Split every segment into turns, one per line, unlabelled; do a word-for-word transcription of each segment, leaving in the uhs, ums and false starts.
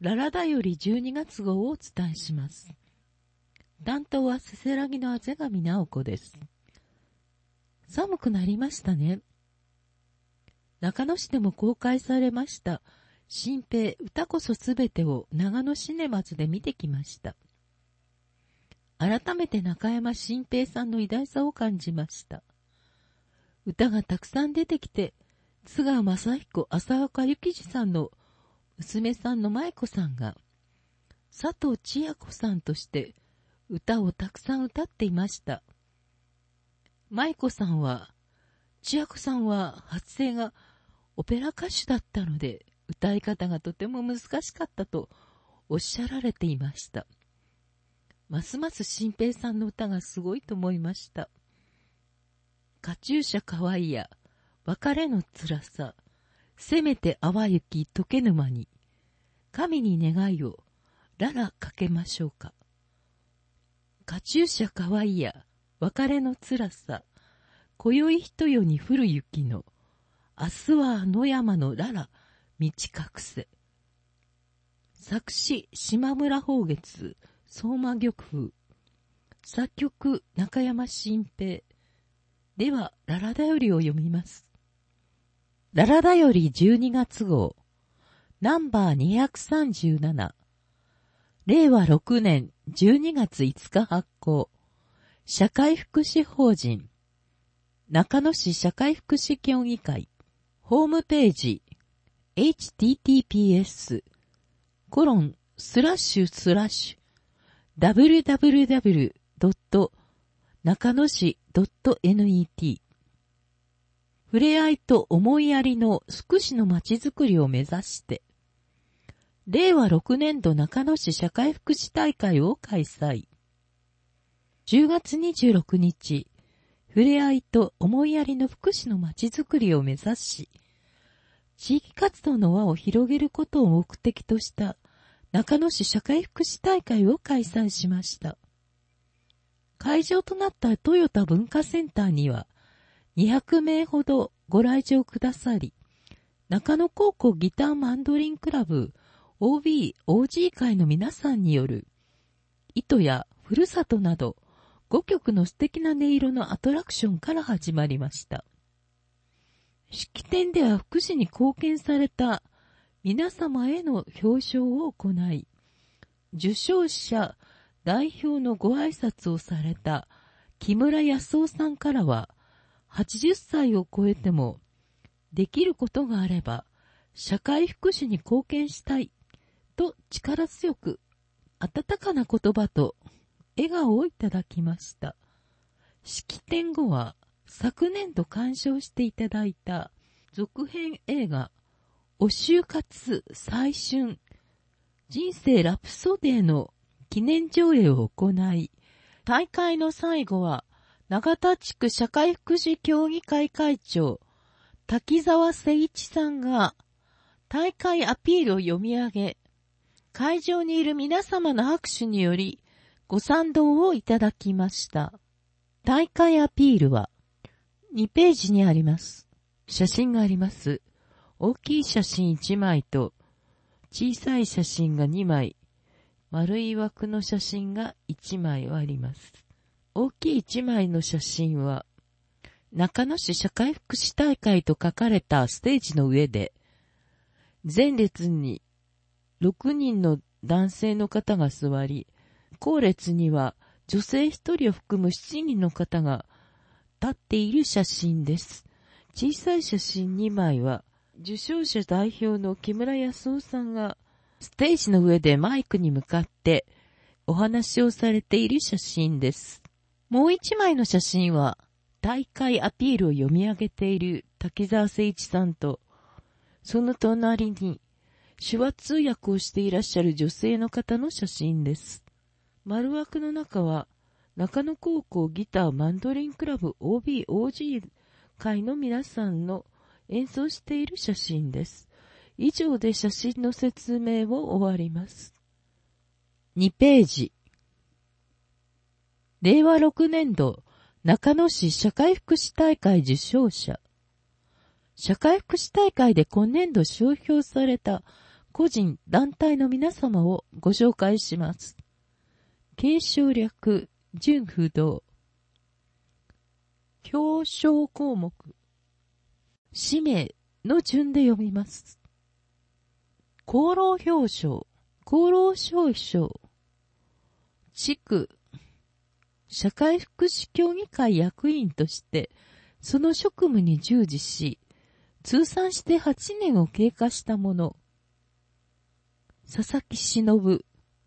ララだよりじゅうにがつ号をお伝えします。担当はせせらぎのあぜがみなおこです。寒くなりましたね。中野市でも公開されました新平歌こそすべてを長野シネマズで見てきました。改めて中山新平さんの偉大さを感じました。歌がたくさん出てきて、津川雅彦、浅岡幸二さんの娘さんの舞子さんが佐藤千夜子さんとして歌をたくさん歌っていました。舞子さんは、千夜子さんは発声がオペラ歌手だったので歌い方がとても難しかったとおっしゃられていました。ますます新平さんの歌がすごいと思いました。カチューシャかわいや、別れの辛さ、せめて淡雪溶け沼に、神に願いを、ララかけましょうか。カチューシャかわいや、別れの辛さ、今宵一夜に降る雪の、明日はあの山のララ、道隠せ。作詞、島村宝月、相馬玉風。作曲、中山新平。では、ララだよりを読みます。ララだよりじゅうにがつ号、ナンバーにひゃくさんじゅうなな。れいわろくねんじゅうにがついつか発行。社会福祉法人。中野市社会福祉協議会。ホームページ。エイチティーティーピーエス コロンスラッシュスラッシュ ダブリューダブリューダブリュー ドット 中野市 ドット ネット 触れ合いと思いやりの福祉のまちづくりを目指して、れいわろくねんど中野市社会福祉大会を開催。じゅうがつにじゅうろくにち、触れ合いと思いやりの福祉のまちづくりを目指し、地域活動の輪を広げることを目的とした中野市社会福祉大会を開催しました。会場となったトヨタ文化センターにはにひゃくめいほどご来場くださり、中野高校ギターマンドリンクラブ オービー、オージー 会の皆さんによる糸やふるさとなどごきょくの素敵な音色のアトラクションから始まりました。式典では福祉に貢献された皆様への表彰を行い、受賞者代表のご挨拶をされた木村康夫さんからは、はちじゅっさいを超えてもできることがあれば社会福祉に貢献したいと力強く温かな言葉と笑顔をいただきました。式典後は昨年度鑑賞していただいた続編映画お就活再春人生ラプソデーの記念上映を行い、大会の最後は永田地区社会福祉協議会会長滝沢誠一さんが大会アピールを読み上げ、会場にいる皆様の拍手によりご賛同をいただきました。大会アピールはにページにあります。写真があります。大きい写真いちまいと小さい写真がにまい、丸い枠の写真がいちまいはあります。大きいいちまいの写真は中野市社会福祉大会と書かれたステージの上で、前列にろくにんの男性の方が座り、後列には女性ひとりを含むしちにんの方が立っている写真です。小さい写真にまいは、受賞者代表の木村康夫さんがステージの上でマイクに向かってお話をされている写真です。もういちまいの写真は、大会アピールを読み上げている滝沢誠一さんと、その隣に手話通訳をしていらっしゃる女性の方の写真です。丸枠の中は中野高校ギターマンドリンクラブ オービー、オージー 会の皆さんの演奏している写真です。以上で写真の説明を終わります。にページ。れいわろくねんど中野市社会福祉大会受賞者。社会福祉大会で今年度商標された個人、団体の皆様をご紹介します。継承略、順不動。表彰項目。氏名の順で読みます。功労表彰、功労表彰。地区、社会福祉協議会役員として、その職務に従事し、通算してはちねんを経過したもの。佐々木忍。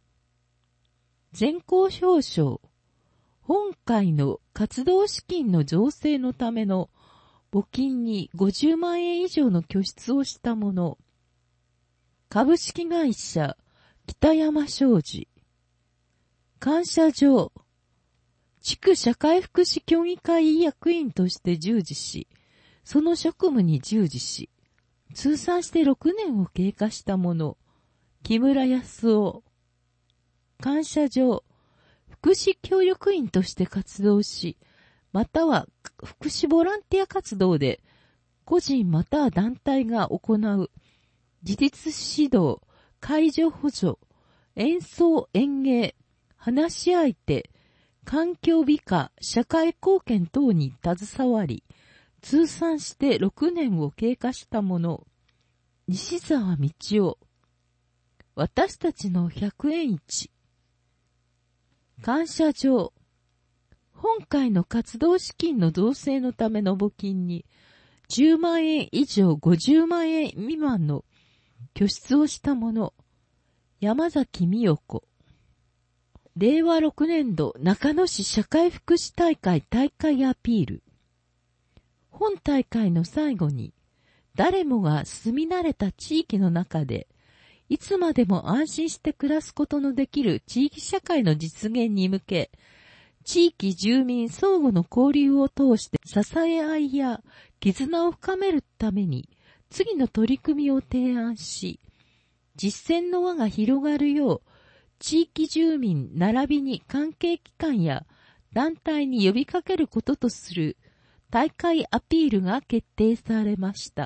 全校表彰。本会の活動資金の造成のための募金にごじゅうまんえん以上の拠出をしたもの。株式会社北山商事。感謝状。地区社会福祉協議会役員として従事し、その職務に従事し、通算してろくねんを経過したもの。木村康夫。感謝状。福祉協力員として活動し、または福祉ボランティア活動で、個人または団体が行う、自立指導、介助補助、演奏演芸、話し相手、環境美化、社会貢献等に携わり、通算してろくねんを経過したもの、西沢道夫。私たちのひゃくえん市。感謝状。本会の活動資金の造成のための募金にじゅうまんえん以上ごじゅうまんえん未満の拠出をしたもの。山崎美代子。れいわろくねんど中野市社会福祉大会大会アピール。本大会の最後に誰もが住み慣れた地域の中でいつまでも安心して暮らすことのできる地域社会の実現に向け、地域住民相互の交流を通して支え合いや絆を深めるために次の取り組みを提案し、実践の輪が広がるよう、地域住民並びに関係機関や団体に呼びかけることとする大会アピールが決定されました。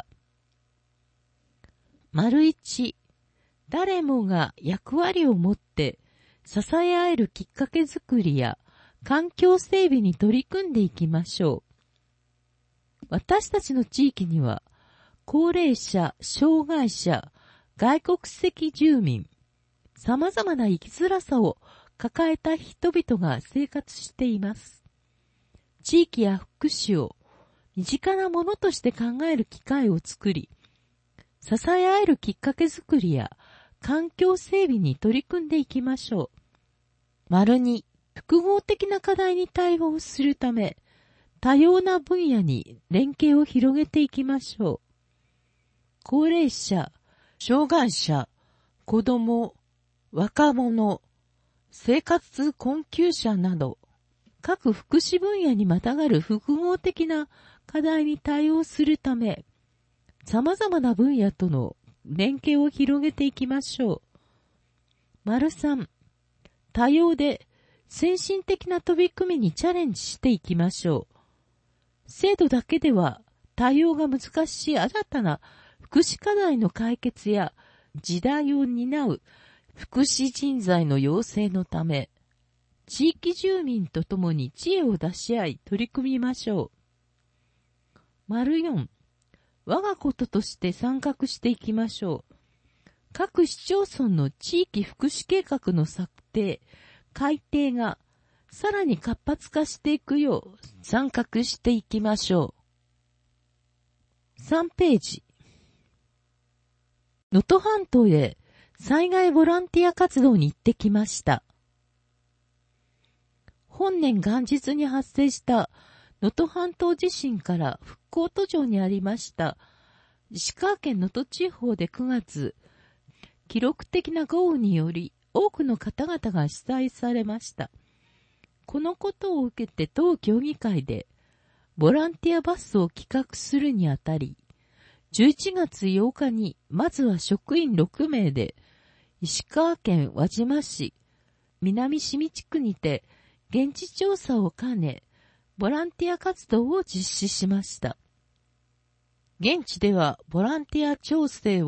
丸一、誰もが役割を持って支え合えるきっかけづくりや環境整備に取り組んでいきましょう。私たちの地域には高齢者、障害者、外国籍住民、様々な生きづらさを抱えた人々が生活しています。地域や福祉を身近なものとして考える機会を作り、支え合えるきっかけづくりや環境整備に取り組んでいきましょう。丸に、複合的な課題に対応するため、多様な分野に連携を広げていきましょう。高齢者、障害者、子供、若者、生活困窮者など、各福祉分野にまたがる複合的な課題に対応するため、様々な分野との連携を広げていきましょう。丸三、多様で先進的な取り組みにチャレンジしていきましょう。制度だけでは対応が難しい新たな福祉課題の解決や時代を担う福祉人材の養成のため、地域住民とともに知恵を出し合い取り組みましょう。丸四、我がこととして参画していきましょう。各市町村の地域福祉計画の策定、改定がさらに活発化していくよう参画していきましょう。さんページ。能登半島へ災害ボランティア活動に行ってきました。本年元日に発生した能登半島地震から復興途上にありました石川県能登地方でくがつ、記録的な豪雨により多くの方々が被災されました。このことを受けて当協議会でボランティアバスを企画するにあたり、じゅういちがつようかにまずは職員ろくめいで石川県輪島市南清水地区にて現地調査を兼ねボランティア活動を実施しました。現地ではボランティア調整を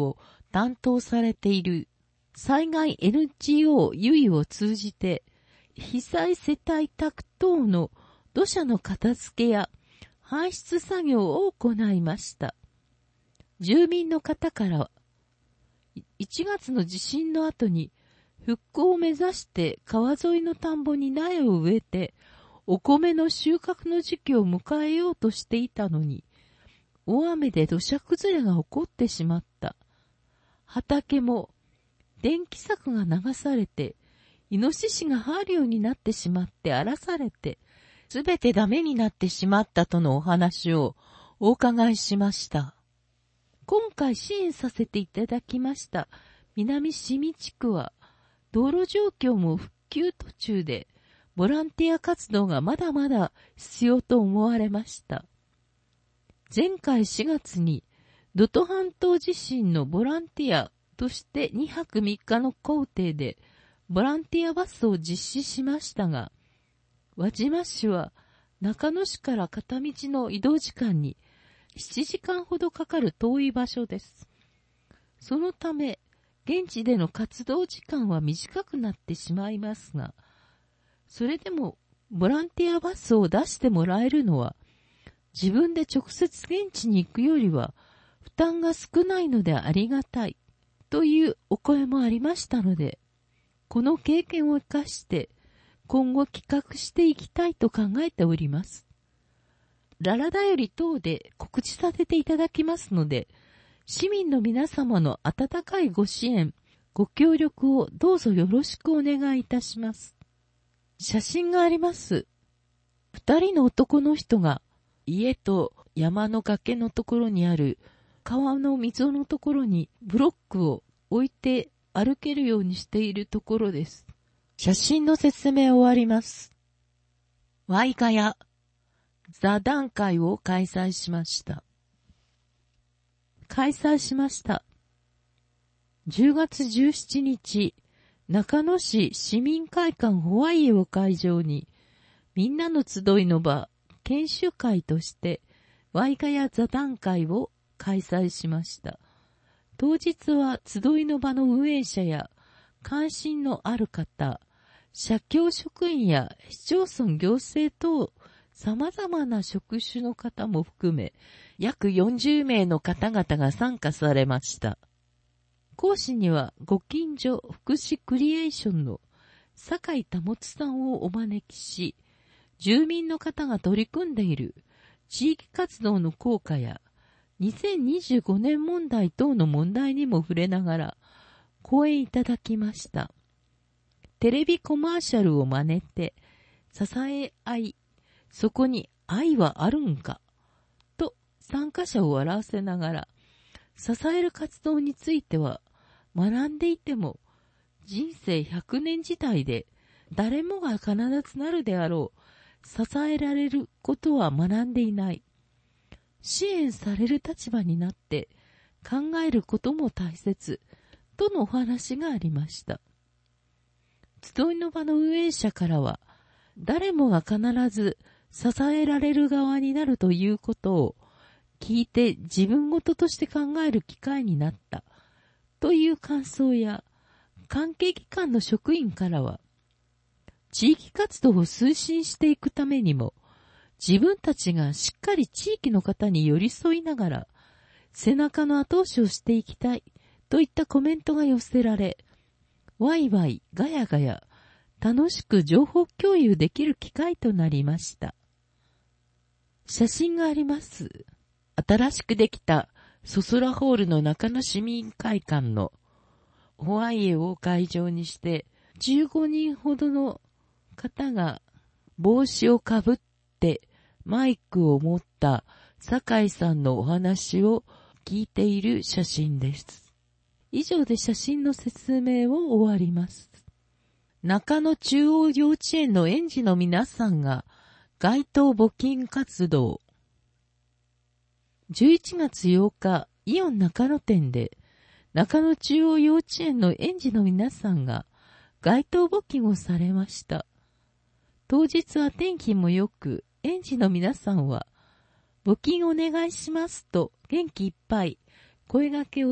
担当されている災害 エヌジーオー ユイを通じて、被災世帯宅等の土砂の片付けや搬出作業を行いました。住民の方からは、いちがつの地震の後に復興を目指して川沿いの田んぼに苗を植えて、お米の収穫の時期を迎えようとしていたのに、大雨で土砂崩れが起こってしまった。畑も電気柵が流されて、イノシシが入るようになってしまって荒らされて、すべてダメになってしまったとのお話をお伺いしました。今回支援させていただきました南清見地区は、道路状況も復旧途中で、ボランティア活動がまだまだ必要と思われました。前回しがつに、能登半島地震のボランティアとしてにはくみっかの行程で、ボランティアバスを実施しましたが、輪島市は中野市から片道の移動時間にななじかんほどかかる遠い場所です。そのため、現地での活動時間は短くなってしまいますが、それでもボランティアバスを出してもらえるのは、自分で直接現地に行くよりは負担が少ないのでありがたいというお声もありましたので、この経験を生かして今後企画していきたいと考えております。ララだより等で告知させていただきますので、市民の皆様の温かいご支援、ご協力をどうぞよろしくお願いいたします。写真があります。二人の男の人が家と山の崖のところにある川の溝のところにブロックを置いて歩けるようにしているところです。写真の説明終わります。ワイガヤ座談会を開催しました。開催しました。じゅうがつじゅうしちにち、中野市市民会館ホワイエを会場に、みんなの集いの場、研修会として、ワイガヤ座談会を開催しました。当日は集いの場の運営者や関心のある方、社協職員や市町村行政等、様々な職種の方も含め、約よんじゅうめいの方々が参加されました。講師にはご近所福祉クリエーションの酒井保さんをお招きし、住民の方が取り組んでいる地域活動の効果やにせんにじゅうごねん問題等の問題にも触れながら講演いただきました。テレビコマーシャルを真似て、支え合い、そこに愛はあるんかと参加者を笑わせながら、支える活動については学んでいても人生ひゃくねん時代で誰もが必ずなるであろう支えられることは学んでいない。支援される立場になって考えることも大切とのお話がありました。集いの場の運営者からは、誰もが必ず支えられる側になるということを聞いて自分事として考える機会になったという感想や、関係機関の職員からは、地域活動を推進していくためにも、自分たちがしっかり地域の方に寄り添いながら、背中の後押しをしていきたいといったコメントが寄せられ、ワイワイ、ガヤガヤ、楽しく情報共有できる機会となりました。写真があります。新しくできたソソラホールの中野市民会館のホワイエを会場にして、じゅうごにんほどの方が帽子をかぶってマイクを持った酒井さんのお話を聞いている写真です。以上で写真の説明を終わります。中野中央幼稚園の園児の皆さんが街頭募金活動。じゅういちがつようか、イオン中野店で中野中央幼稚園の園児の皆さんが街頭募金をされました。当日は天気も良く、園児の皆さんは募金お願いしますと元気いっぱい声掛けをし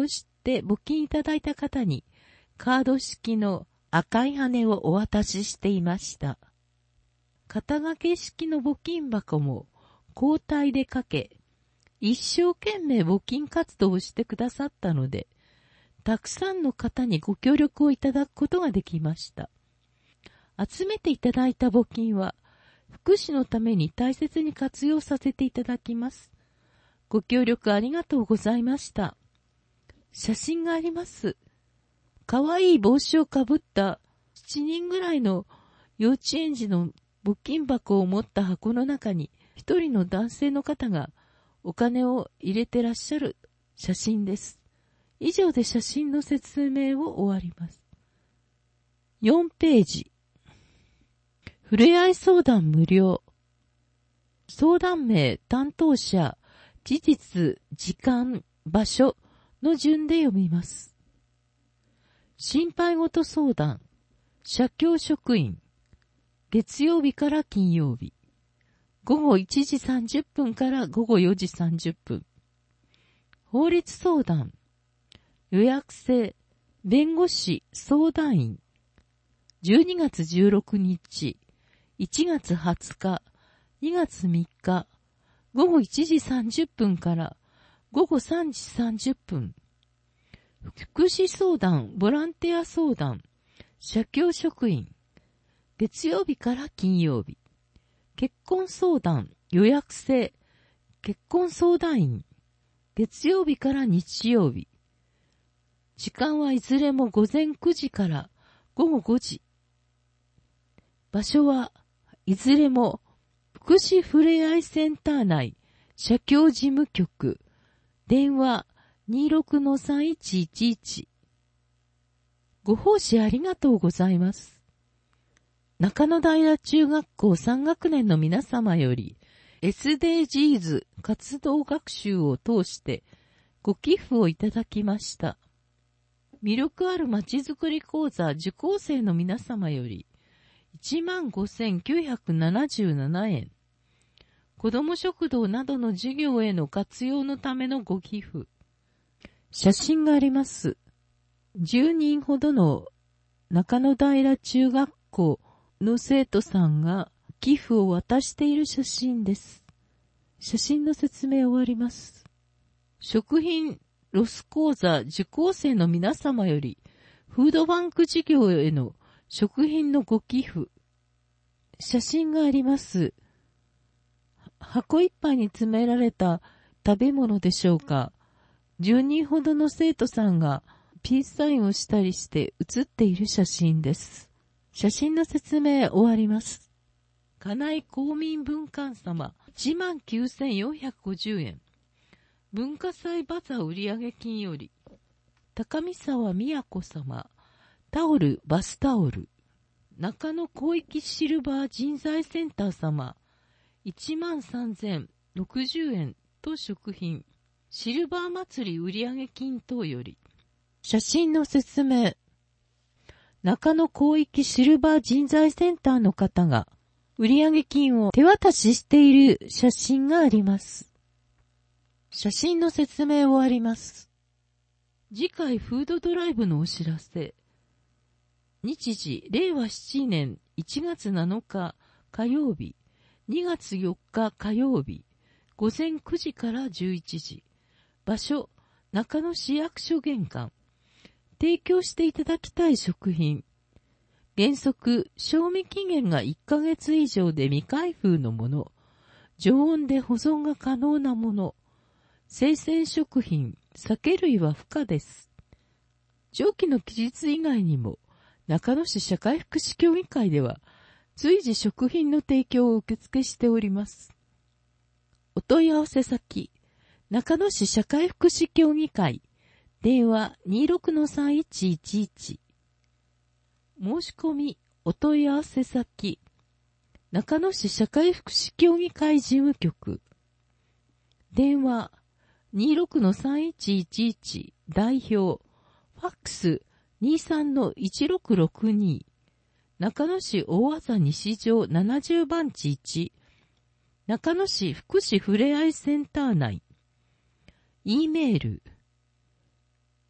って募金いただいた方にカード式の赤い羽をお渡ししていました。肩掛け式の募金箱も交代でかけ、一生懸命募金活動をしてくださったので、たくさんの方にご協力をいただくことができました。集めていただいた募金は、福祉のために大切に活用させていただきます。ご協力ありがとうございました。写真があります。かわいい帽子をかぶったしちにんぐらいの幼稚園児の募金箱を持った箱の中に一人の男性の方がお金を入れてらっしゃる写真です。以上で写真の説明を終わります。よんページ。ふれあい相談無料。相談名、担当者、事実、時間、場所の順で読みます。心配事相談、社協職員、月曜日から金曜日、ごごいちじさんじゅっぷんからごごよじさんじゅっぷん。法律相談、予約制、弁護士、相談員、じゅうにがつじゅうろくにち、いちがつはつか、にがつみっか、ごごいちじさんじゅっぷんからごごさんじさんじゅっぷん。福祉相談、ボランティア相談、社協職員、月曜日から金曜日。結婚相談、予約制、結婚相談員、月曜日から日曜日。時間はいずれもごぜんくじからごごごじ。場所はいずれも福祉ふれあいセンター内社協事務局。電話 にじゅうろくのさんいちいちいち。ご奉仕ありがとうございます。中野平中学校さん学年の皆様より エスディージーズ 活動学習を通してご寄付をいただきました。魅力あるまちづくり講座受講生の皆様よりいちまんごせんきゅうひゃくななじゅうななえん。子ども食堂などの授業への活用のためのご寄付。写真があります。じゅうにんほどの中野平中学校の生徒さんが寄付を渡している写真です。写真の説明終わります。食品ロス講座受講生の皆様よりフードバンク事業への食品のご寄付。写真があります。箱いっぱいに詰められた食べ物でしょうか。じゅうにんほどの生徒さんがピースサインをしたりして写っている写真です。写真の説明終わります。金井公民文館様いちまんきゅうせんよんひゃくごじゅうえん。文化祭バザ売上金より高見沢宮子様タオルバスタオル。中野広域シルバー人材センター様いちまんさんぜんろくじゅうえんと食品。シルバー祭り売上金等より。写真の説明。中野広域シルバー人材センターの方が売上金を手渡ししている写真があります。写真の説明終わります。次回フードドライブのお知らせ。日時、れいわしちねんいちがつなのか火曜日、にがつよっか火曜日、ごぜんくじからじゅういちじ。場所、中野市役所玄関。提供していただきたい食品。原則、賞味期限がいっかげつ以上で未開封のもの。常温で保存が可能なもの。生鮮食品、酒類は不可です。上記の記述以外にも、中野市社会福祉協議会では、随時食品の提供を受付しております。お問い合わせ先、中野市社会福祉協議会、電話 にじゅうろくのさんいちいちいち。申し込み、お問い合わせ先、中野市社会福祉協議会事務局、電話 にじゅうろくのさんいちいちいち 代表、ファックス にじゅうさんのいちろくろくに、中野市大字西条ななじゅうばんちいち、中野市福祉ふれあいセンター内、E メール、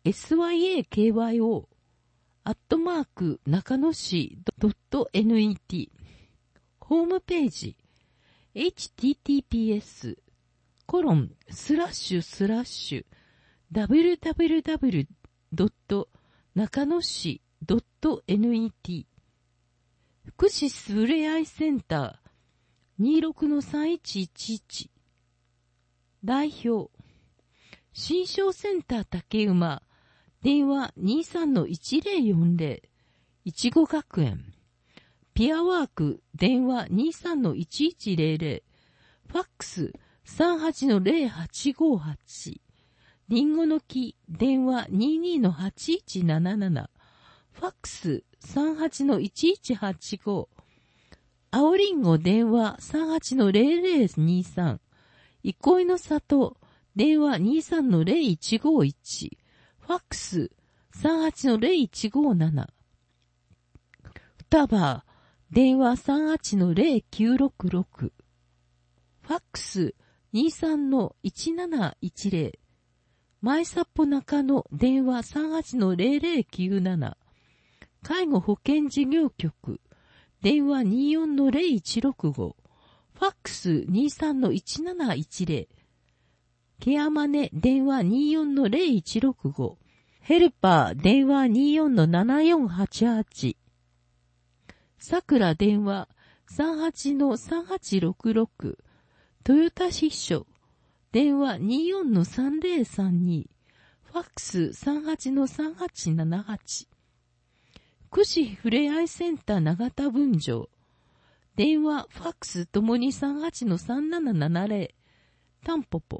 エスワイエーケーワイオー アットマーク中野市 .net ホームページ エイチティーティーピーエス コロンスラッシュスラッシュ ダブリューダブリューダブリュー ドット中野市 ドット ネット 福祉ふれあいセンター にじゅうろくのさんいちいちいち 代表新商センター竹馬電話 にじゅうさんのいちぜろよんぜろ いちご学園ピアワーク電話 にじゅうさんのいちいちぜろぜろ ファックス さんはちのぜろはちごはちリンゴの木電話 にじゅうにのはちいちななななファックス さんはちのいちいちはちご青リンゴ電話 さんはちのぜろぜろにさん憩いの里電話 にじゅうさんのぜろいちごいちファックス さんはちのぜろいちごなな双葉電話 さんはちのぜろきゅうろくろくファックス にじゅうさんのいちなないちぜろ前札幌中野電話 さんはちのぜろぜろきゅうなな介護保険事業局電話 にじゅうよんのぜろいちろくごファックス にじゅうさんのいちなないちぜろケアマネ電話 にじゅうよんのぜろいちろくごヘルパー電話 にじゅうよんのななよんはちはちさくら電話 さんはちのさんはちろくろくトヨタ支所電話 にじゅうよんのさんぜろさんにファックス さんはちのさんはちななはち福祉ふれあいセンター長田分場電話ファックスともに さんはちのさんななななぜろタンポポ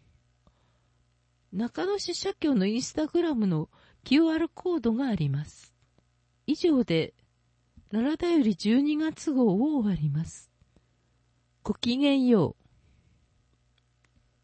中野市社協のインスタグラムの キューアール コードがあります。以上で奈良だよりじゅうにがつ号を終わります。ごきげんよう。